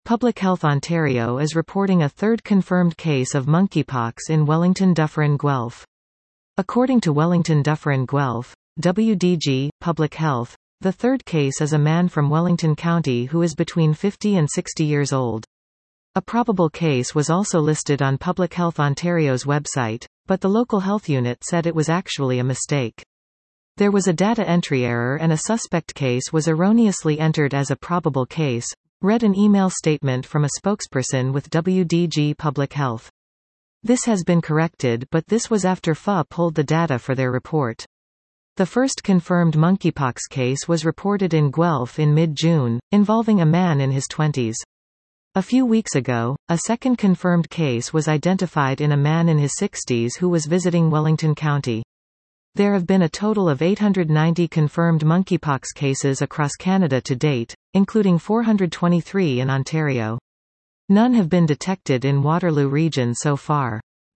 Public Health Ontario is reporting a third confirmed case of monkeypox in Wellington Dufferin Guelph. According to Wellington Dufferin Guelph, WDG, Public Health, the third case is a man from Wellington County who is between 50 and 60 years old. A probable case was also listed on Public Health Ontario's website, but the local health unit said it was actually a mistake. There was a data entry error and a suspect case was erroneously entered as a probable case, read an email statement from a spokesperson with WDG Public Health. This has been corrected, but this was after FA pulled the data for their report. The first confirmed monkeypox case was reported in Guelph in mid-June, involving a man in his 20s. A few weeks ago, a second confirmed case was identified in a man in his 60s who was visiting Wellington County. There have been a total of 890 confirmed monkeypox cases across Canada to date, including 423 in Ontario. None have been detected in Waterloo region so far.